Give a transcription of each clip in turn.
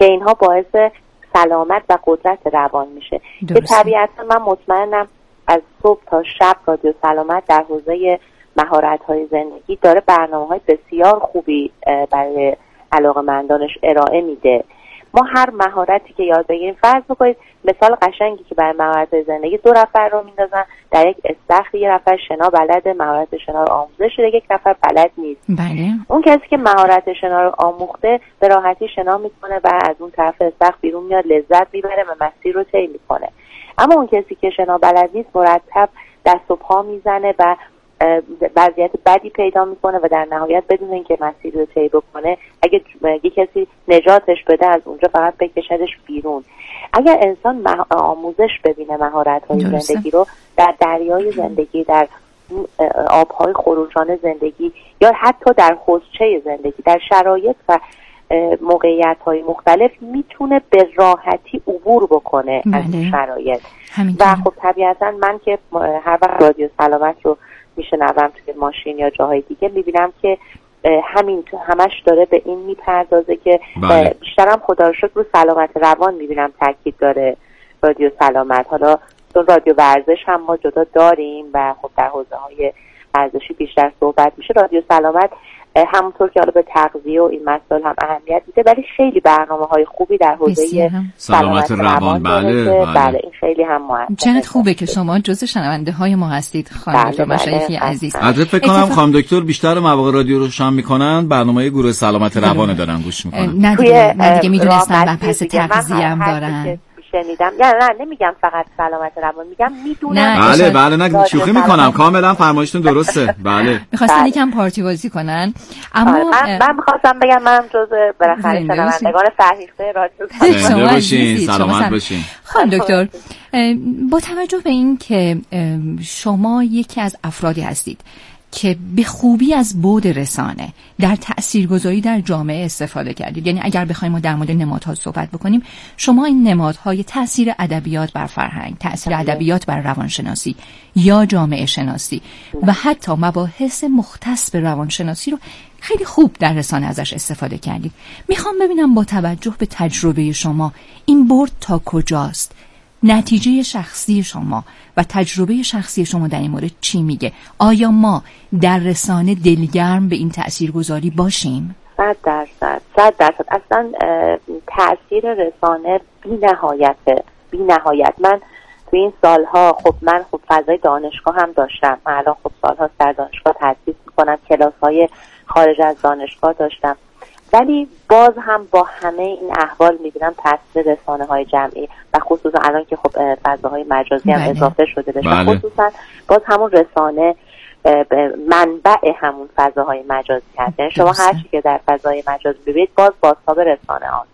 که اینها باعث سلامت و قدرت روان میشه. که طبیعتا من مطمئنم از صبح تا شب رادیو سلامت در حوزه مهارت‌های زندگی داره برنامه‌های بسیار خوبی برای علاقه‌مندانش ارائه میده. ما هر مهارتی که یاد بگیریم، فرض بکنید مثال قشنگی که برای مهارت زندگی 2 نفر رو میندازن در یک استخر، یه نفر شنا بلده، مهارت شنا رو آموزش شده، یک نفر بلد نیست. بله. اون کسی که مهارت شنا رو آموخته به راحتی شنا میکنه و از اون طرف استخر بیرون میاد، لذت میبره و مسیر رو طی میکنه. اما اون کسی که شنا بلد نیست مرتب دست و پا میزنه و وضعیت بدی پیدا میکنه و در نهایت بدون اینکه مسیر رو طی بکنه، اگه کسی نجاتش بده از اونجا فقط بکشدش بیرون. اگر انسان آموزش ببینه مهارت‌های زندگی رو در دریای زندگی، در آب‌های خروشان زندگی یا حتی در حوضچه زندگی، در شرایط و موقعیت‌های مختلف میتونه به راحتی عبور بکنه از این شرایط. و خب طبیعتاً من که هر وقت رادیو سلامت رو میشنوم توی ماشین یا جاهای دیگه، میبینم که همین همش داره به این میپردازه که بیشترم خدا رو شکر رو سلامت روان میبینم تاکید داره رادیو سلامت. حالا چون رادیو ورزش هم ما جدا داریم و خب در حوزه‌های ورزشی بیشتر صحبت میشه، رادیو سلامت همونطور که حالا به تغذیه و این مسائل هم اهمیت میده، ولی خیلی برنامه‌های خوبی در حوزه سلامت روان داره. بله این خیلی هم مهمه. چقدر خوبه که شما جزو شنونده‌های ما هستید خانم دکتر مشایخی عزیز. البته فکر کنم خانم دکتر بیشتر مواقع رادیو رو شام میکنن، برنامه گروه سلامت روان دارن گوش میکنن. نه دیگه میدونستم بحث تغذیه هم دارن. شنیدم. یا نه نمیگم فقط سلامت روان، میگم میدونم. بله نه شوخی میکنم، کاملا فرمایشتون درسته. بله میخواستن یکم پارتی بازی کنن، اما من میخواستم بگم من جزء بالاخره شنوندگان فرهیخته رادیو شما باشین، سلامت باشین. خانم دکتر، با توجه به این که شما یکی از افرادی هستید که به خوبی از بعد رسانه در تاثیرگذاری در جامعه استفاده کردید، یعنی اگر بخوایم ما در مورد نمادها صحبت بکنیم، شما این نمادهای تاثیر ادبیات بر فرهنگ، تاثیر ادبیات بر روانشناسی یا جامعه شناسی و حتی مباحث مختص به روانشناسی رو خیلی خوب در رسانه ازش استفاده کردید. میخوام ببینم با توجه به تجربه شما این برد تا کجاست؟ نتیجه شخصی شما و تجربه شخصی شما در این مورد چی میگه؟ آیا ما در رسانه دلگرم به این تاثیرگذاری باشیم؟ 100%. اصلا تاثیر رسانه بی نهایت. من تو این سالها من فضای دانشگاه هم داشتم. من الان سالها در دانشگاه تدریس میکنم، کلاس‌های خارج از دانشگاه داشتم، ولی باز هم با همه این احوال میبینم تاثیر رسانه‌های جمعی و خصوصا الان که فضاهای مجازی هم اضافه شده بشه، خصوصا باز همون رسانه منبع همون فضاهای مجازی هست. یعنی شما هر چی که در فضای مجازی ببینید باز بازتاب رسانه هاست.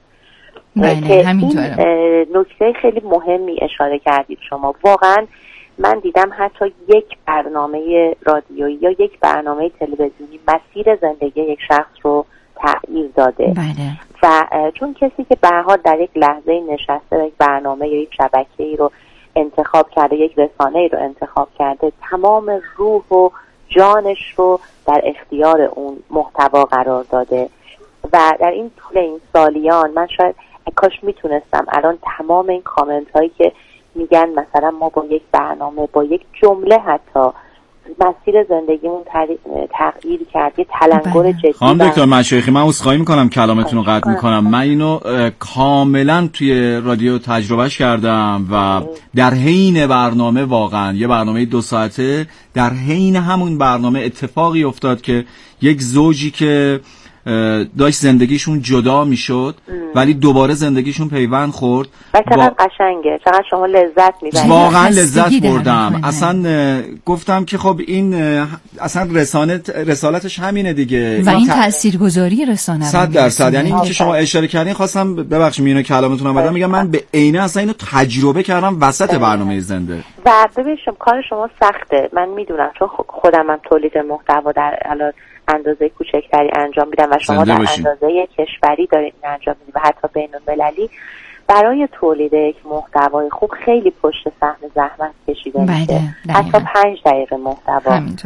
که این نکته خیلی مهمی اشاره کردید شما. واقعا من دیدم حتی یک برنامه رادیویی یا یک برنامه تلویزیونی مسیر زندگی یک شخص رو تغییر داده. و چون کسی که به هر حال در یک لحظه نشسته یک برنامه یا یک شبکه‌ای رو انتخاب کرده، یک رسانه‌ای رو انتخاب کرده، تمام روح و جانش رو در اختیار اون محتوا قرار داده. و در این طول این سالیان من شاید کاش میتونستم الان تمام این کامنت هایی که میگن مثلا ما با یک برنامه، با یک جمله حتی مسیر زندگیمون تغییر کرد، یه تلنگر جدی. خانم دکتر مشایخی، من عذرخواهی میکنم کلامتون رو قطع میکنم. من اینو کاملا توی رادیو تجربهش کردم و در حین برنامه، واقعا یه برنامه 2 ساعته، در حین همون برنامه اتفاقی افتاد که یک زوجی که داشت زندگیشون جدا میشد ولی دوباره زندگیشون پیوند خورد. چقدر قشنگه، چقدر شما لذت میبرید. واقعا لذت بردم. اصلا گفتم که خب این اصلا رسالتش همینه دیگه و این تاثیرگذاری رسانه 100%. یعنی این که شما اشاره کردین، خواستم ببخشید اینو کلامتون اومدم میگم من به عینه اصلا اینو تجربه کردم وسط برنامه زنده. و ببینید کار شما سخته، من میدونم، چون خودم هم تولید محتوا در اندازه کوچکتری انجام میدم و شما در اندازه کشوری دارید انجام میدید و حتی بین‌المللی. برای تولید یک محتوای خوب خیلی پشت صحنه زحمت کشیده میشه، حتی 5 دقیقه محتوا.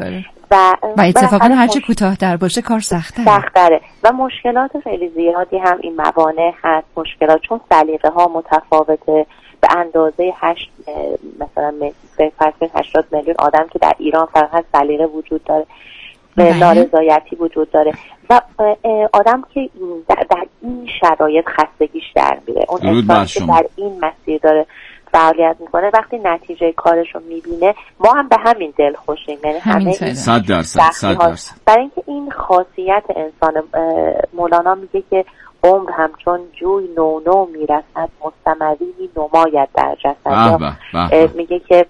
و اتفاقا هرچی کوتاه‌تر باشه کار سخت‌تره و مشکلات خیلی زیادی هم این موانع هست. مشکلات چون سلیقه ها متفاوته به اندازه 8 مثلا 80 میلیون آدم که در ایران فقط سلیقه وجود داره، نارضایتی وجود داره و آدم که در این شرایط خستگیش در میره. اون انسان که در این مسیر داره فعالیت میکنه وقتی نتیجه کارش رو میبینه ما هم به همین دل خوشیم، یعنی همه 100%. برای اینکه این خاصیت انسان، مولانا میگه که عمر همچون جوی نو میرسد مستمری نماید در جسد. میگه که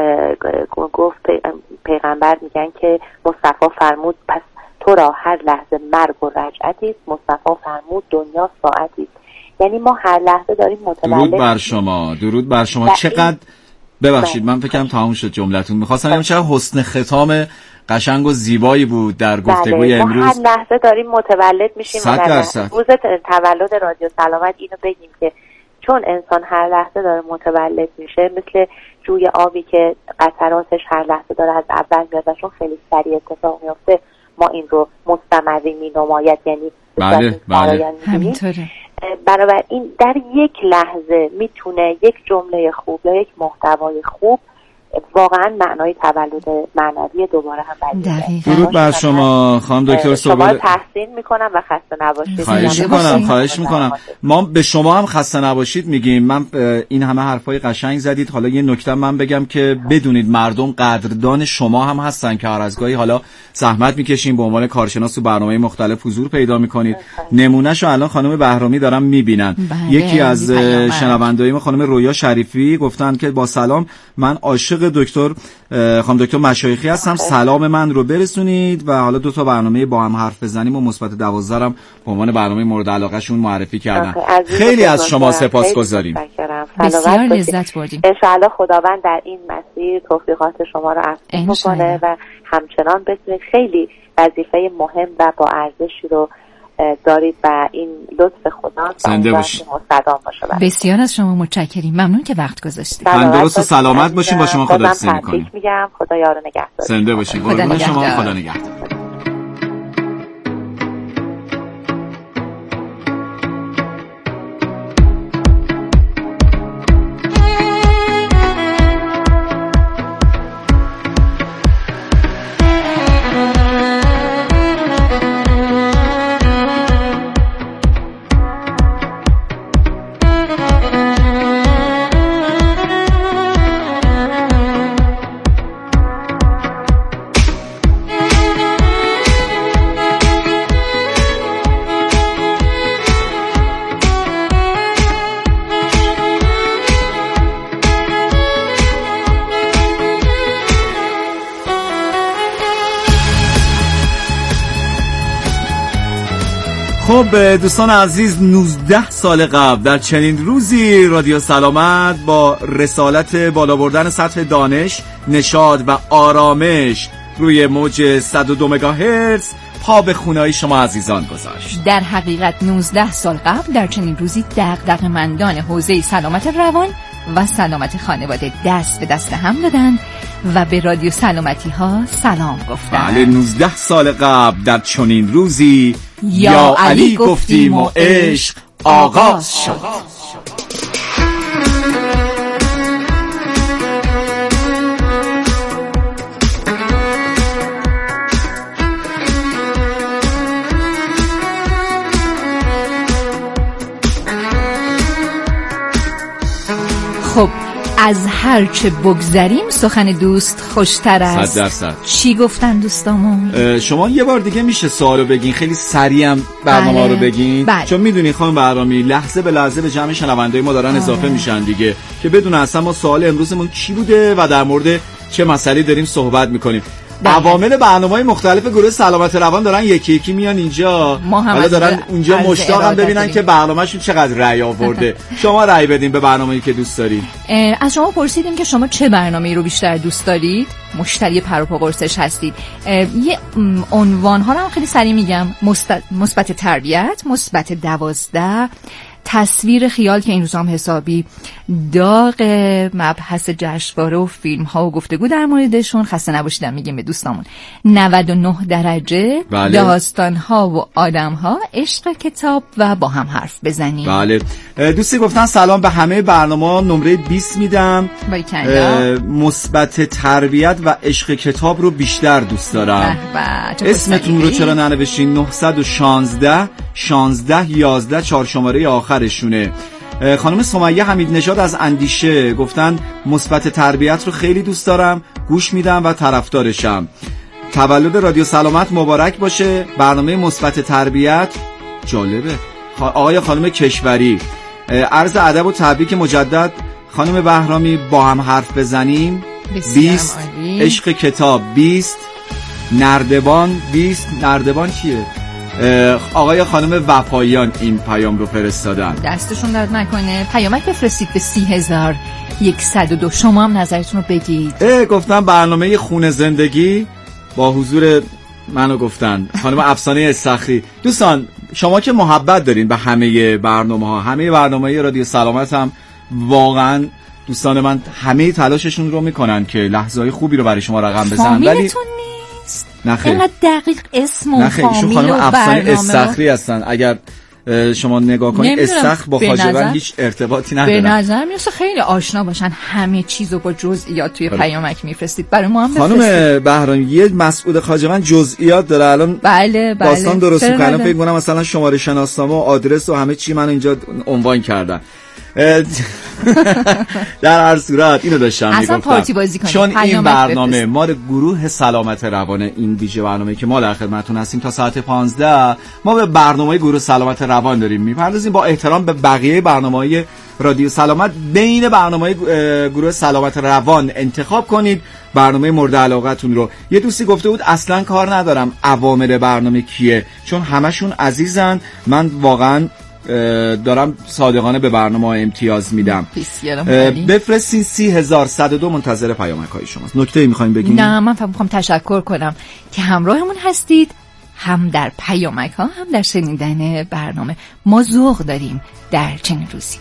گفت پیغمبر میگن که مصطفی فرمود پس تو را هر لحظه مرگ و رجعتی است، مصطفی فرمود دنیا ساعتی است. یعنی ما هر لحظه داریم متولد. درود بر شما. چقدر ببخشید من فکرم تمام شد جملتون. می‌خواستم بگم چقدر حسن ختام قشنگ و زیبایی بود در گفتگوی امروز. ما هر لحظه داریم متولد میشیم. 100%. روز تولد رادیو سلامت اینو بگیم که چون انسان هر لحظه داره متولد میشه، مثل جوی آبی که قطراتش هر لحظه داره از اول میاد و چون خیلی سریع اتفاق میفته ما این رو مستمری مینماید، یعنی بله. همینطوره. بنابراین در یک لحظه میتونه یک جمله خوب یا یک محتوای خوب واقعا معنای تولد معنوی دوباره هم بده. درود بر شما خانم دکتر شما تحسین میکنم و خسته نباشید. خواهش میکنم. ما به شما هم خسته نباشید میگیم. من این همه حرفای قشنگ زدید. حالا یه نکته من بگم که بدونید مردم قدردان شما هم هستن که هر از گاهی حالا زحمت میکشین به عنوان کارشناس تو برنامه مختلف حضور پیدا میکنید. نمونهشو الان خانم بهرامی دارن میبینن. یکی از شنونده‌های ما خانم رویا شریفی گفتن که با سلام من عاشق دکتر خانم دکتر مشایخی هستم، سلام من رو برسونید. و حالا 2 تا برنامه با هم حرف بزنیم و مثبت 12 هم به عنوان برنامه مورد علاقه شون معرفی کردن. خیلی از شما سپاسگزاریم. بسیار لذت بردیم. ان شاء الله خداوند در این مسیر توفیقات شما رو عطا کنه و همچنان بتونید خیلی وظیفه مهم و با ارزشی رو دارید و این لطف خدا زنده باشید. بسیار از شما متشکریم. ممنون که وقت گذاشتید. تندرست و سلامت باشین. با شما خداحافظی می‌کنیم. میگم خدا یار و نگهدار. زنده باشید. قربون شما. خدا نگهدار. خب دوستان عزیز، 19 سال قبل در چنین روزی رادیو سلامت با رسالت بالا بردن سطح دانش، نشاط و آرامش روی موج 102 مگاهرتز پا به خونه‌های شما عزیزان گذاشت. در حقیقت 19 سال قبل در چنین روزی دغدغه‌مندان حوزه سلامت روان و سلامت خانواده دست به دست هم دادند و به رادیو سلامتی ها سلام گفتند. بله، 19 سال قبل در چنین روزی یا علی گفتیم و عشق آغاز شد. خب از هر چه بگذریم سخن دوست خوشتر است. 100%. چی گفتن دوستامون؟ شما یه بار دیگه میشه سوالو بگین، خیلی سریع هم برنامه رو بگین. چون میدونی خانم بهرامی لحظه به لحظه به جمع شنوندای ما دارن اضافه میشن دیگه، که بدون اصلا ما سوال امروزمون چی بوده و در مورد چه مسئله داریم صحبت میکنیم. عوامل برنامه‌های مختلف گروه سلامت روان دارن یکی یکی میان اینجا، حالا دارن اونجا مشتاقم ببینن که برنامه‌شون چقدر رأی آورده. شما رأی بدین به برنامه‌ای که دوست دارید. از شما پرسیدیم که شما چه برنامه‌ای رو بیشتر دوست دارید؟ مشتری پر و پا قرصش هستید. یه عنوان‌ها رو هم خیلی سریع میگم: مثبت تربیت، مثبت 12، تصویر خیال که این روزا هم حسابی داغ مبحث جشنواره و فیلم ها و گفتگو در موردشون. خسته نباشیدم میگیم به دوستامون. 99 درجه، بله. داستان ها و آدم ها، عشق کتاب و با هم حرف بزنیم. بله. دوستی گفتن سلام به همه برنامه، نمره 20 میدم. مثبت تربیت و عشق کتاب رو بیشتر دوست دارم. اسمتون رو چرا ننوشتین؟ 916 16 11 4 شماره آخرشونه. خانم سمیه حمید نژاد از اندیشه گفتن مثبت تربیت رو خیلی دوست دارم، گوش میدم و طرفدارشم. تولد رادیو سلامت مبارک باشه. برنامه مثبت تربیت جالبه. آقای خانم کشوری، عرض ادب و تبریک مجدد. خانم بهرامی، با هم حرف بزنیم 20. عشق کتاب 20. نردبان 20. نردبان چیه؟ آقای خانم وفاییان این پیام رو فرستادن. دستشون درد نکنه. پیامک بفرستید به 30102. شما هم نظرتون رو بگید. گفتن برنامه خونه زندگی با حضور منو گفتن خانم افسانه استخری. دوستان شما که محبت دارین به همه برنامه‌ها، همه برنامه‌های رادیو سلامت هم واقعا دوستان من همه تلاششون رو میکنن که لحظه‌های خوبی رو برای شما رقم بزنن، ولی نخیر. اینقدر دقیق اسم و فامیل خانم و افسانه استخری هستن. اگر شما نگاه کنید استخر با خواجه‌بند هیچ ارتباطی نداره. به نظر میاد خیلی آشنا باشن، همه چیزو با جزئیات توی پیامک میفرستید. برای ما هم خانم بهرامی یه مسعود خواجه‌بند جزئیات داره الان. بله داستان درست می‌کنم. فکر کنم مثلا شماره شناسنامه و آدرس و همه چی من اینجا عنوان کردم. در هر صورت اینو داشتم میگفتم پارتی بازی کنیم. چون این برنامه مال گروه سلامت روان، این ویژه برنامه که ما در خدمتتون هستیم تا ساعت 15 ما به برنامه گروه سلامت روان داریم میپردازیم، با احترام به بقیه برنامه‌های رادیو سلامت. بین برنامه گروه سلامت روان انتخاب کنید برنامه مورد علاقتون رو. یه دوستی گفته بود اصلا کار ندارم اوامر برنامه کیه، چون همشون عزیزن. من واقعا دارم صادقانه به برنامه امتیاز میدم. بفرستین 30102. منتظر پیامک های شماست. نکته میخوایم بگیم؟ نه، من فقط میخوام تشکر کنم که همراهمون هستید، هم در پیامک ها هم در شنیدن برنامه. ما ذوق داریم در چنین روزی.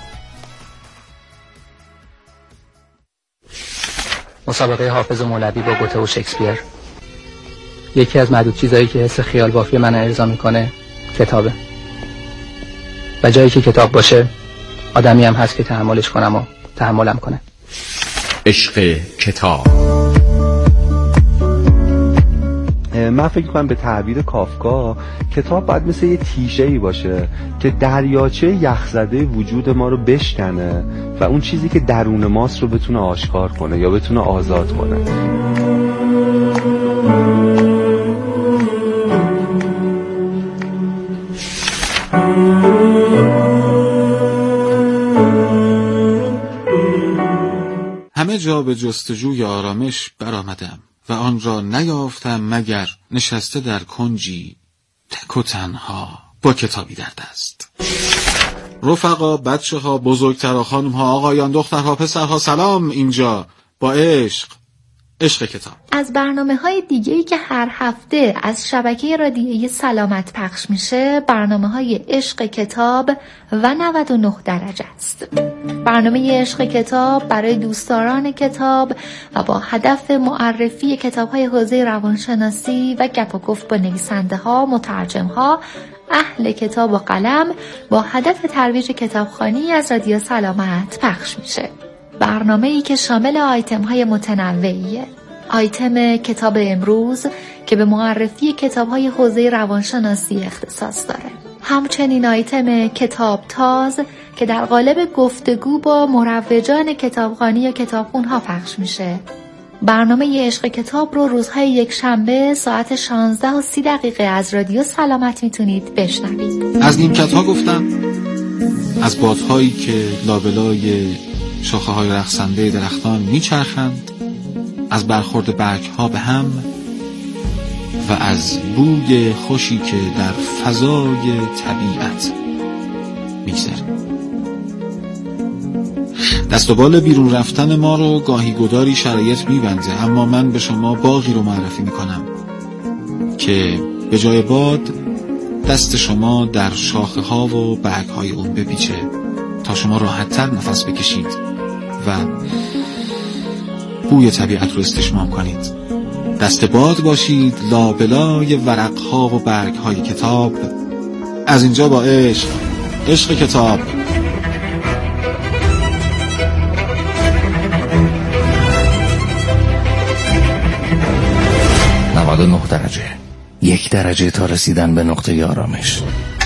مسابقه حافظ و مولوی با گوته و شکسپیر. یکی از معدود چیزایی که حس خیال بافی من ارضا میکنه کتابه، و جایی که کتاب باشه آدمی هم هست که تحملش کنم و تحملم کنه. عشق کتاب. من فکر کنم به تعبیر کافکا کتاب باید مثل یه تیشه‌ای باشه که دریاچه یخزده وجود ما رو بشکنه و اون چیزی که درون ماست رو بتونه آشکار کنه یا بتونه آزاد کنه. همه جا به جستجوی آرامش برآمدم و آن را نیافتم مگر نشسته در کنجی تک و تنها با کتابی در دست. رفقا، بچه ها، بزرگترها، خانم ها، آقایان، دخترها، پسرها، سلام. اینجا با عشق کتاب. از برنامه‌های دیگه‌ای که هر هفته از شبکه رادیویی سلامت پخش میشه، برنامه‌های عشق کتاب و 99 درجه است. برنامه عشق کتاب برای دوستداران کتاب و با هدف معرفی کتاب‌های حوزه روانشناسی و گپ و گفت با نویسنده‌ها، مترجم‌ها، اهل کتاب و قلم با هدف ترویج کتابخوانی از رادیو سلامت پخش میشه. برنامه‌ای که شامل آیتم‌های متنوعیه. آیتم کتاب امروز که به معرفی کتاب‌های حوزه روانشناسی اختصاص داره. همچنین آیتم کتاب تاز که در قالب گفتگو با مروجان کتابخوانی یا کتابخون‌ها پخش میشه. برنامه عشق کتاب رو روزهای یک شنبه ساعت 16:30 از رادیو سلامت میتونید بشنوید. از نیمکت‌ها گفتم، از بادهایی که لابلای شاخه‌های رقصنده درختان میچرخند، از برخورد برگ‌ها به هم و از بوی خوشی که در فضای طبیعت میگذره. دست و بال بیرون رفتن ما رو گاهی گداری شرایط میبنده، اما من به شما باغی رو معرفی میکنم که به جای باد دست شما در شاخه‌ها و برگ‌های اون بپیچه تا شما راحت‌تر نفس بکشید و بوی طبیعت رو استشمام کنید. دست باد باشید لابلای ورق‌ها و برگ‌های کتاب. از اینجا با عشق کتاب. 99 درجه، 1 درجه تا رسیدن به نقطه آرامش.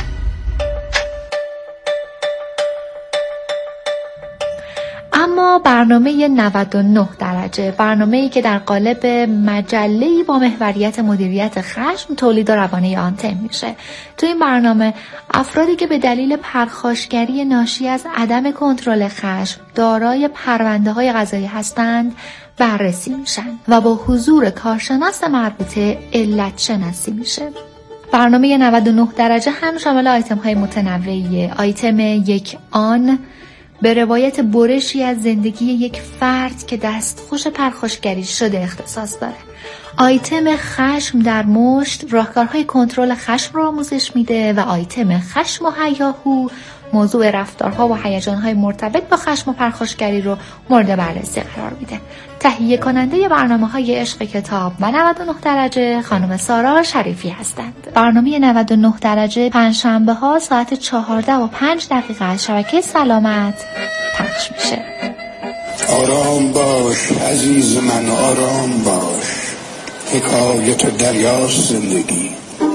اما برنامه 99 درجه، برنامه‌ای که در قالب مجله‌ای با محوریت مدیریت خشم تولید و روانه آن تم میشه. تو این برنامه افرادی که به دلیل پرخاشگری ناشی از عدم کنترل خشم دارای پرونده‌های قضایی هستند بررسی میشن و با حضور کارشناس مربوطه علت شناسی میشه. برنامه 99 درجه هم شامل آیتم‌های متنوعیه. آیتم 1 آن به روایت برشی از زندگی یک فرد که دستخوش پرخاشگری شده اختصاص داره. آیتم خشم در مشت راهکارهای کنترل خشم را آموزش میده و آیتم خشم و هیاهو موضوع رفتارها و هیجانهای مرتبط با خشم و پرخاشگری رو مورد بررسی قرار میده. تهیه کننده برنامه‌های عشق کتاب و 99 درجه خانم سارا شریفی هستند. برنامه 99 درجه پنجشنبه ها ساعت 14:05 از شبکه سلامت پخش میشه. آرام باش عزیز من، آرام باش، حکایت دریاست زندگی.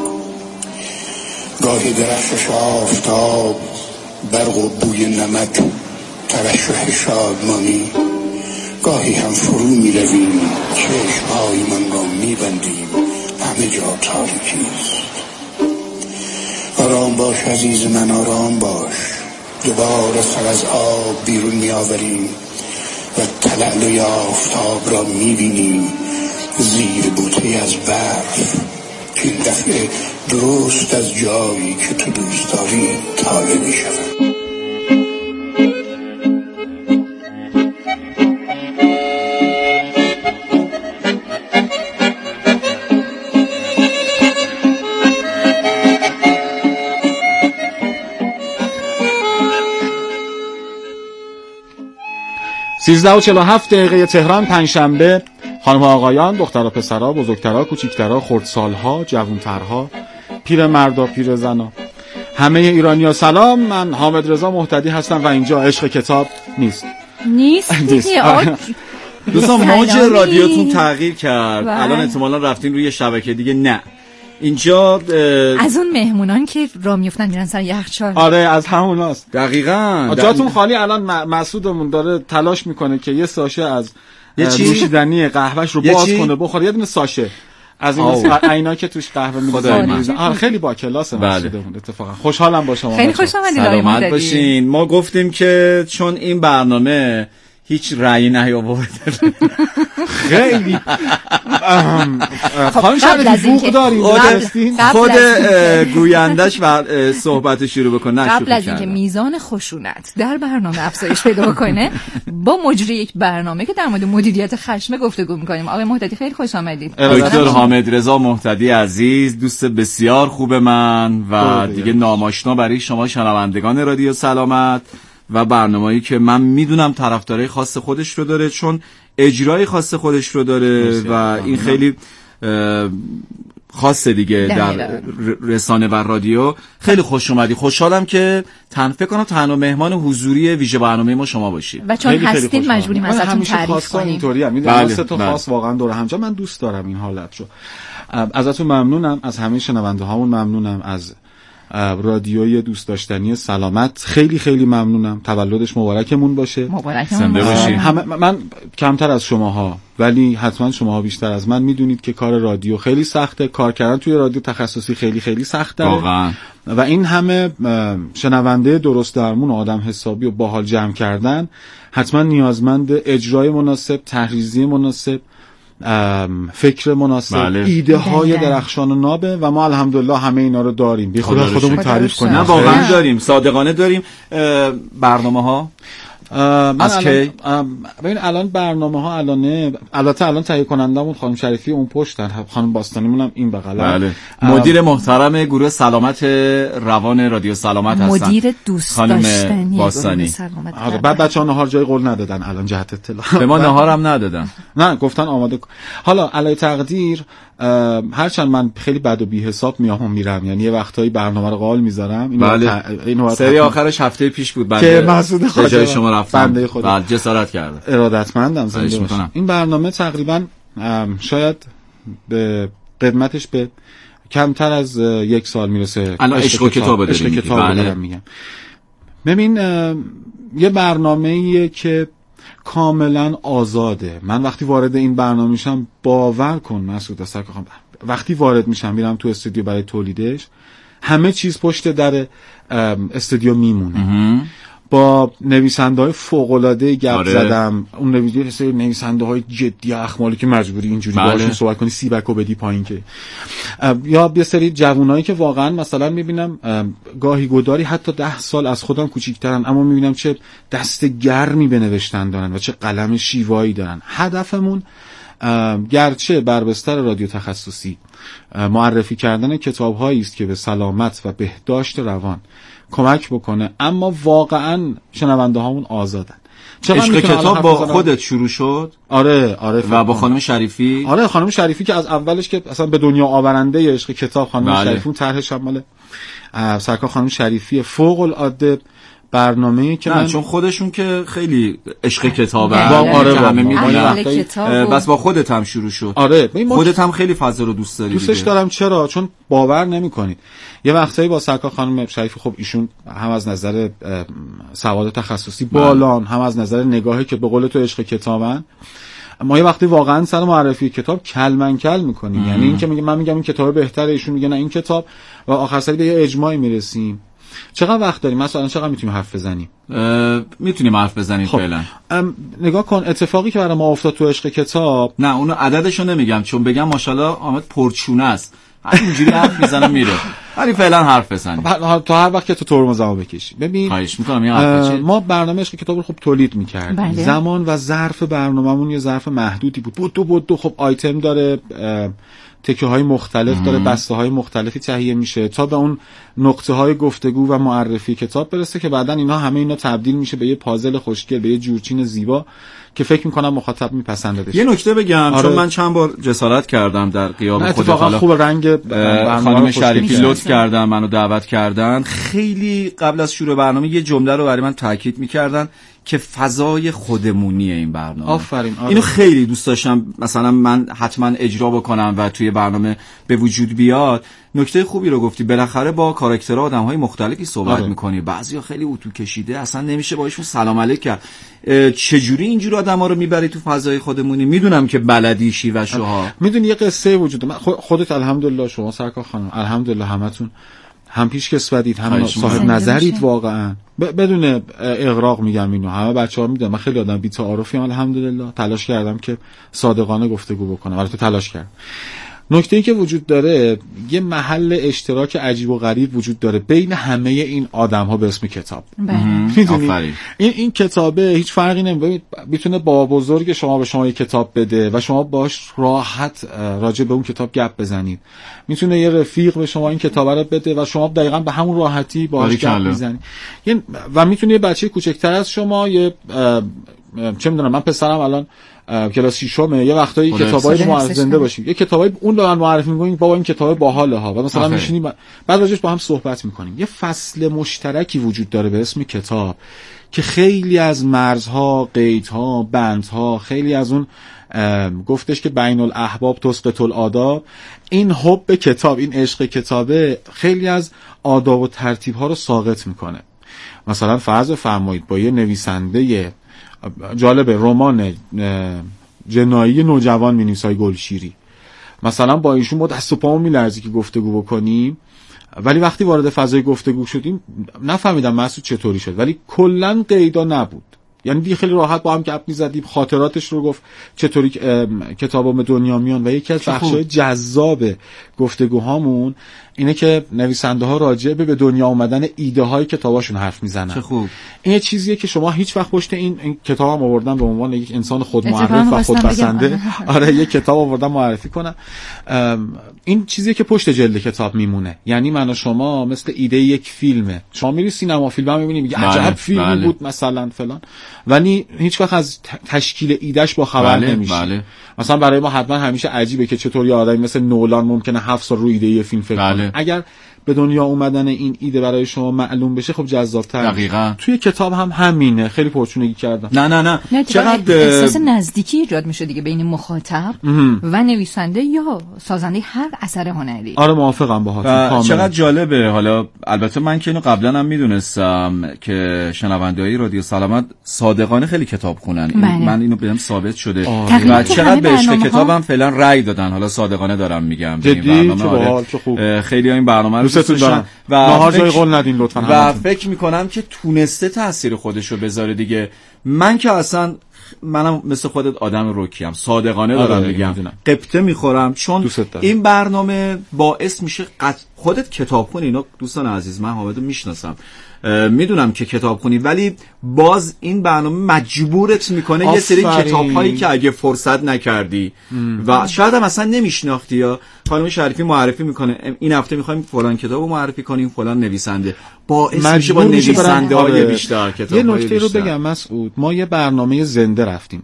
گاهی درخشش آفتاب، برق و بوی نمک، ترشح شادمانی. گاهی هم فرو می رویم، چشمهای من را می بندیم، همه جا تاریکیست. آرام باش عزیز من، آرام باش. دوباره سر از آب بیرون می آوریم و تلالوی آفتاب را می بینیم زیر بوته از برف. این دفعه درست از جایی که تو دوست داری طالع می شود. سیزده و 47 دقیقه تهران، پنجشنبه. خانم ها آقایان، دخترها پسرها، بزرگترها کوچیکترها، خردسالها جوانترها، پیرمردا پیرزنا، همه ایرانی‌ها سلام. من حامد رضا مهتدی هستم و اینجا عشق کتاب نیست. دوستان موج رادیوتون تغییر کرد، الان احتمالاً رفتین روی شبکه دیگه. نه، اینجا از اون مهمونان که راه میافتن میرن سر یخچال. آره، از هموناست. دقیقاً. جاتون خالی. الان مسعودمون داره تلاش میکنه که یه ساشه از نوشیدنی قهوهش رو باز کنه بخوره. یه دونه ساشه از این عینا که توش قهوه می‌ریزه. خیلی با کلاس مسعودمون. اتفاقا خوشحالم با شما. خیلی خوشحالم. سلامت باشین. ما گفتیم که چون این برنامه هیچ رأی نیاورده خیلی خانم شریفی بوق داریم خود گویندش و صحبت شروع بکنه. قبل از اینکه میزان خشونت در برنامه افزایش پیدا بکنه با مجری یک برنامه که در مورد مدیریت خشم گفتگو می‌کنیم. آقای مهتدی خیلی خوش آمدید. دکتر حامد رضا مهتدی عزیز، دوست بسیار خوب من و دیگه ناماشنا برای شما شنوندگان رادیو سلامت و برنامه‌ای که من میدونم طرفدارای خاص خودش رو داره، چون اجرای خاص خودش رو داره و این خیلی خاصه دیگه در رسانه و رادیو. خیلی خوش اومدی. خوشحالم که فکر کنم تنها مهمان حضوری ویژه برنامه ما شما باشید و چون هستین مجبوریم ازتون تعریف کنیم. اینطوریه میدونم سه تا خاص واقعا دور همجا. من دوست دارم این حالت رو. ازتون ممنونم، از همه شنونده هامون ممنونم، از رادیوی دوست داشتنی سلامت خیلی خیلی ممنونم. تولدش مبارکمون باشه. زنده باشید. من کمتر از شماها ولی حتما شماها بیشتر از من میدونید که کار رادیو خیلی سخته. کار کردن توی رادیو تخصصی خیلی خیلی سخته واقعا. و این همه شنونده درست درمون و آدم حسابی و باحال جمع کردن حتما نیازمند اجرای مناسب، تحریزی مناسب، فکر مناسب، ایده های درخشان و نابه و ما الحمدلله همه اینا رو داریم. بی خدا خودمون تعریف کنیم. نه واقعا داریم، صادقانه داریم. برنامه ها از کی؟ ببین الان برنامه‌ها الان تهیه کنندمون خانم شریفی اون پشتن، خانم باستانیمون هم این بغل. بله. مدیر محترم گروه سلامت روان رادیو سلامت هستن. مدیر دوست داشتنی باستانی. آره بعد بچه‌ها نهار جای قول ندادن الان جهت اطلاع. به ما نهار هم ندادن. نه گفتن آماده. حالا علی تقدیر هرچند من خیلی بد و بی حساب میرم، یعنی یه وقتایی برنامه رو قال میذارم. اینو سری آخرش هفته پیش بود که مسعود به جای شما رفتم. بعد جسارت کردم. ارادتمندم زنده باشم. این برنامه تقریبا شاید به قدمتش به کمتر از 1 سال میرسه. الان عشق کتاب داریم میگم. ببین یه برنامه‌ایه که کاملا آزاده. من وقتی وارد این برنامه میشم باور کن مسعود سرکار، وقتی وارد میشم میرم تو استودیو برای تولیدش، همه چیز پشت در استودیو میمونه. با نویسنده‌های فوق‌العاده گپ زدم. اون نویسنده‌های جدی اخمالی که مجبوری اینجوری باشون صحبت کنی، سیبکو بدی پایین که، یا یه سری جوونایی که واقعا مثلا میبینم گاهی گداری حتی 10 سال از خودم کوچیک‌ترن، اما میبینم چه دست گرمی به نوشتن دارن و چه قلم شیوایی دارن. هدفمون گرچه بر بستر رادیو تخصصی معرفی کردن کتاب‌هایی است که به سلامت و بهداشت روان کمک بکنه، اما واقعا شنونده هامون آزادن. عشق کتاب با خودت شروع شد؟ آره و با خانم شریفی؟ آره خانم شریفی که از اولش که اصلا به دنیا آورنده عشق کتاب خانم شریفی، اون طرحش مال سرکار خانم شریفی. فوق العاده برنامه‌ای که من چون خودشون که خیلی عشق کتابه. آره همه میدونن. بس با خودت هم شروع شد. آره خودت هم خیلی فضا رو دوست داری. دوستش دارم. چرا؟ چون باور نمی‌کنید یه وقتایی با سرکار خانم شریفی، خب ایشون هم از نظر سواد تخصصی بالان، هم از نظر نگاهی که به قول تو عشق کتابن، ما یه وقتی واقعا سر معرفی کتاب کل می‌کنیم. یعنی این که من میگم این کتاب بهتره، ایشون میگه نه این کتاب، و آخر سری به یه اجماعی میرسیم. چقدر وقت داریم؟ مثلا چقدر میتونیم حرف بزنیم؟ میتونیم حرف بزنیم. خب. فعلا نگاه کن اتفاقی که برای ما افتاد تو عشق کتاب. نه اونو عددشو نمیگم، چون بگم ماشاءالله آمد پرچونه است، همینجوری حرف میزنه میره. ولی فعلا حرف بزنیم تا هر وقت که تو ترمزمو بکشی. ببین خواهش میکنم این حرف ما برنامه عشق کتاب رو خب تولید میکردیم. زمان و ظرف برنامه‌مون یه ظرف محدودی بود. خب آیتم داره، تکه های مختلف داره، بسته های مختلفی تهیه میشه تا به اون نقطه های گفتگو و معرفی کتاب برسه که بعدن اینا تبدیل میشه به یه پازل خوشگل، به یه جورچین زیبا که فکر میکنم مخاطب میپسنددش. یه نکته بگم چون من چند بار جسارت کردم در غیاب خودت، حالا خوب رنگ خانم شریفی لطف کردن منو دعوت کردن، خیلی قبل از شروع برنامه یه جمله رو برای من تاکید میکردن که فضای خودمونیه این برنامه. آفرین. اینو خیلی دوست داشتم مثلا من حتما اجرا بکنم و توی برنامه به وجود بیاد. نکته خوبی رو گفتی، بالاخره با کاراکترها آدم‌های مختلفی صحبت می‌کنی، بعضیا خیلی اتو کشیده اصلا نمیشه باهاشون سلام علیک کرد. چجوری اینجور آدما رو میبری تو فضای خودمونی؟ میدونم که بلدی شیوه‌شوها. میدونی یه قصه وجود من خودت الحمدلله، شما سرکار خانم الحمدلله همتون هم پیش کسوتید، هم صاحب نظرید واقعا، بدون اغراق میگم اینو، همه بچه‌ها میدونن من خیلی آدم بی تعارفی ام الحمدلله، تلاش کردم که صادقانه گفتگو بکنم، البته تلاش کردم. نکته‌ای که وجود داره، یه محل اشتراک عجیب و غریب وجود داره بین همه این آدم‌ها به اسم کتاب. میدونی این کتابه هیچ فرقی نمی‌کنه، میتونه بابا بزرگ شما به شما یه کتاب بده و شما باش راحت راجع به اون کتاب گپ بزنید، میتونه یه رفیق به شما این کتاب رو بده و شما دقیقاً به همون راحتی باهاش گپ بزنید، و میتونه یه بچه کوچکتر از شما، یه چه میدونم، من پسرم الان کلاس 6 یه وقتایی کتابای معرفی زنده باشیم، یه کتابای اون رو من معرفی می‌کنیم، بابا این کتاب باحاله ها، و مثلا میشینیم بعد راجعش با هم صحبت می‌کنیم. یه فصل مشترکی وجود داره به اسم کتاب که خیلی از مرزها، قیدها، بندها، خیلی از اون گفتش که بین الاحباب تسقط الآداب، این حب کتاب، این عشق کتابه خیلی از آداب و ترتیب‌ها رو ساقط می‌کنه. مثلا فرض فرمایید با یه نویسنده جالب رمان جنایی نوجوان می‌نویسای گلشیری، مثلا با ایشون ما دست و پامون میلرزه که گفتگو بکنیم، ولی وقتی وارد فضای گفتگو شدیم نفهمیدم مسعود چطوری شد، ولی کلا قیدا نبود، یعنی خیلی راحت با هم گپ می‌زدیم، خاطراتش رو گفت، چطوری کتابام به دنیا میان، و یکی از بخش‌های جذاب گفتگوهامون اینه که نویسنده ها راجع به دنیا اومدن ایده های کتاباشون حرف میزنن. چه خوب. این یه چیزیه که شما هیچ وقت پشت این کتابم آوردن به عنوان یک انسان خودمعرف و خودپسنده. آره یک کتاب آوردن معرفی کنم. این چیزیه که پشت جلد کتاب میمونه. یعنی من و شما مثل ایده یک فیلمه. شما میری سینما فیلم هم میبینی میگه عجب فیلمی بود مثلا فلان، ولی هیچ وقت از تشکیل ایدهش با خبر نمیشه. مثلا برای ما حتما همیشه عجیبه که چطور یه آدمی مثل نولان ممکنه 7 سال روی ایده یه فیلم فکر کنه. اگر به دنیا اومدن این ایده برای شما معلوم بشه خب جذاب‌تر. دقیقاً. توی کتاب هم همینه. خیلی پرچونگی کردم. نه چقدر احساس نزدیکی ایجاد میشه دیگه بین مخاطب و نویسنده یا سازنده هر اثر هنری. آره موافقم باهاتون. چقدر جالبه. حالا البته من که اینو قبلا هم میدونستم که شنونده‌های رادیو سلامت صادقانه خیلی کتاب خونن. من اینو بهم ثابت شده. و چقدر به عشق کتابم فعلا رأی دادن. حالا صادقانه دارم میگم به این برنامه. خیلی این برنامه رو دوستتون دارم و نهار جای قول ندین لطفاً. و فکر میکنم که تونسته تاثیر خودشو بذاره دیگه. من که اصلا منم مثل خودت آدم روکیم، صادقانه دارم میگم، قبطه میخورم چون این برنامه باعث میشه خودت کتاب خونی. اینو دوستان عزیز من حامدو میشناسم، میدونم که کتاب خونی، ولی باز این برنامه مجبورت میکنه یه سری کتاب هایی که اگه فرصت نکردی و شاید هم اصلا نمیشناختی، یا خانم شریفی معرفی میکنه این هفته میخوایم فلان کتابو معرفی کنیم، فلان نویسنده، باعث میشه با نویسنده های بیشتر کتاب. یه نکته رو بگم مسعود، ما یه برنامه زنده رفتیم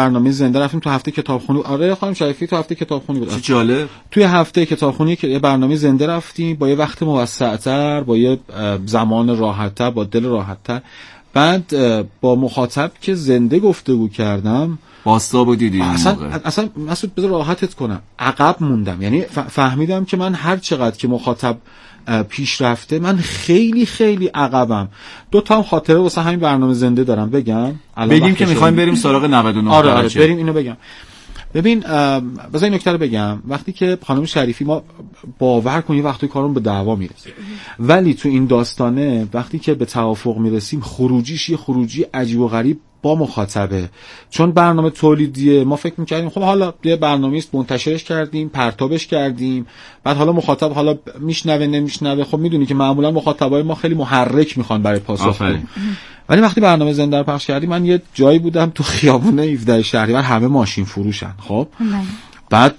تو هفته کتابخونی. آره خانم شریفی تو هفته کتابخونی بود. چه جالب. توی هفته کتابخونی که یه برنامه زنده رفتیم با یه وقت موسع‌تر، با یه زمان راحت‌تر، با دل راحت‌تر. بعد با مخاطب که زنده گفتگو کردم باستا بود دیدی اصلا مسعود بذار راحتت کنم، عقب موندم. یعنی فهمیدم که من هر چقدر که مخاطب پیش رفته من خیلی خیلی عقبم. دو تا هم خاطره واسه همین برنامه زنده دارم بگیم که میخوایم بریم سراغ 99 آره بریم اینو بگم. ببین بذار این نکته رو بگم. وقتی که خانم شریفی، ما باور کنید وقتی کارون به دعوا میرسه، ولی تو این داستانه وقتی که به توافق میرسیم خروجیش یه خروجی عجیب و غریب با مخاطبه. چون برنامه تولیدیه، ما فکر می‌کردیم خب حالا یه برنامه‌ایست منتشرش کردیم، پرتابش کردیم، بعد حالا مخاطب حالا میشنوه نمیشنوه. خب میدونی که معمولا مخاطبای ما خیلی محرک میخوان برای پاسخ. ولی وقتی برنامه زنده رو پخش کردیم، من یه جایی بودم تو خیابون 17 شهریور، همه ماشین فروشن. خب بعد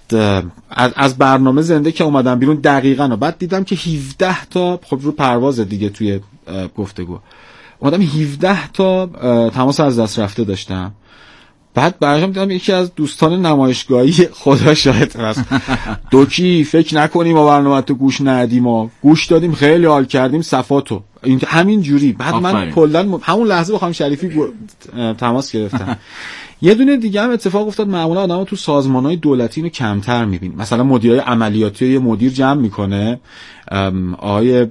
از برنامه زنده که اومدم بیرون دقیقاً، بعد دیدم که 17 تا خب رو پرواز دیگه توی گفتگو اومدم 17 تا تماس از دست رفته داشتم. بعد برگشتم دیدم یکی از دوستان نمایشگاهی، خدا شاهد هست، دوکی فکر نکنیم ما برنامه تو گوش ندیم، ما گوش دادیم خیلی حال کردیم صفاتو همین جوری. بعد من کلا همون لحظه با خانم شریفی تماس گرفتم. یه دونه دیگه هم اتفاق افتاد. معمولا آدم‌ها تو سازمان‌های دولتی اینو کمتر می‌بینیم. مثلا مدیرای عملیاتی یه مدیر جمع می‌کنه، آقای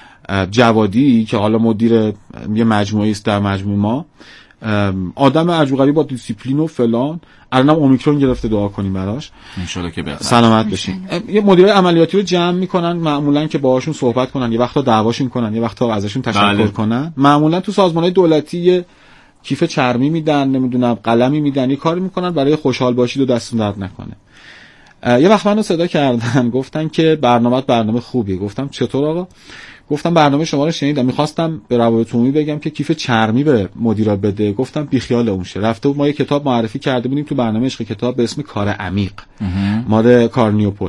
جوادی که حالا مدیر یه مجموعه است در مجموعه ما، آدم عجیب غریب با دیسیپلین و فلان، الانم اومیکرون گرفته، دعا کنیم براش ان شاءالله که بهتر سلامت بشین. یه مدیرای عملیاتی رو جمع میکنن معمولا که باهاشون صحبت کنن، یه وقتا دعواشون کنن، یه وقتا ازشون تشکر کنن. معمولا تو سازمان‌های دولتی کیف چرمی میدن، نمیدونم قلمی میدن، یه کاری میکنن برای خوشحال باشید و دستتون درد نکنه. یه وقت منو صدا کردن گفتن که برنامه خوبیه. گفتم چطور آقا؟ گفتم برنامه شما رو شنیدم، میخواستم به روابط عمومی بگم که کیف چرمی به مدیرا بده. گفتم بی خیال اون شه. رفته بود ما یه کتاب معرفی کرده بودیم تو برنامه عشق کتاب به اسم کار عمیق مال کارنیوپول.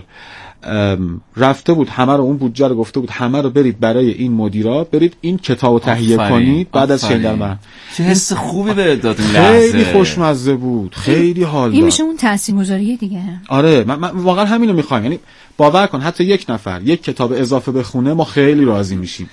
رفته بود همه رو، اون بودجه رو گفته بود همه رو برید برای این مدیرا، برید این کتابو تهیه کنید. بعد از شنیدن من چه حس خوبی به داد این لحظه، خیلی خوشمزه بود، خیلی حال داد. این میشه اون تاثیرگذاری دیگه. آره من واقعا همینو میخوام. یعنی باور کن حتی یک نفر یک کتاب اضافه بخونه ما خیلی راضی میشیم.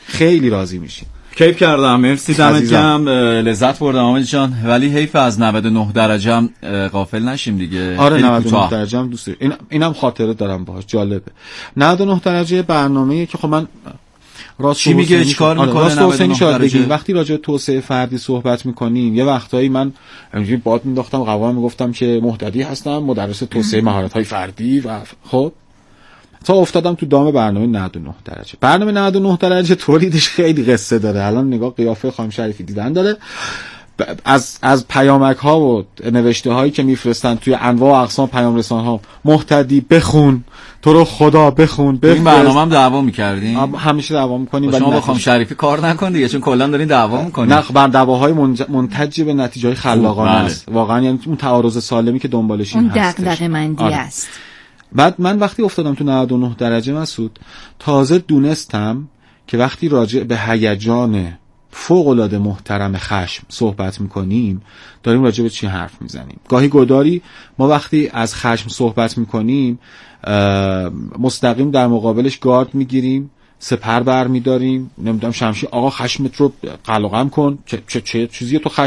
کیف کردم، مرسی دمت گرم، لذت بردم حامد جان. ولی حیف از 99 درجه هم غافل نشیم دیگه. آره 99 درجه هم دوست دارم، اینم خاطره دارم باهاش، جالبه. 99 درجه برنامه‌ای که خب من راست چی میگه چیکار میکنه 99 درجه؟ وقتی راجع به توسعه فردی صحبت میکنیم یه وقتایی من همینجوری باد مینداختم قوام میگفتم که مهتدی هستم، مدرس توسعه مهارت‌های فردی و خب تا افتادم تو دام برنامه 99 درجه. برنامه 99 درجه تولیدش خیلی قصه داره. الان نگاه قیافه خانم شریفی دیدن داره. از پیامک ها و نوشته هایی که میفرستن توی انواع و اقسام پیام رسان ها، محتدی بخون، تو رو خدا بخون. این برنامه هم دعوا می‌کردین؟ همیشه دعوا می‌کنیم. شما با خانم شریفی کار نکن دیگه، چون کلا دارین دعوا می‌کنین. نه، بر دعواهای منتج به نتیجه‌های خلاقانه است واقعا، یعنی اون تعارض سالمی که دنبالش این هست، اون دغدغه‌مندی است. بعد من وقتی افتادم تو 99 درجه مسعود، تازه دونستم که وقتی راجع به هیجان فوق‌العاده محترم خشم صحبت میکنیم داریم راجع به چی حرف میزنیم. گاهی گداری ما وقتی از خشم صحبت میکنیم مستقیم در مقابلش گارد میگیریم، سپر بر میداریم، نمیدونم شمشیر، آقا خشمت رو قلقم کن، چه چیزی تو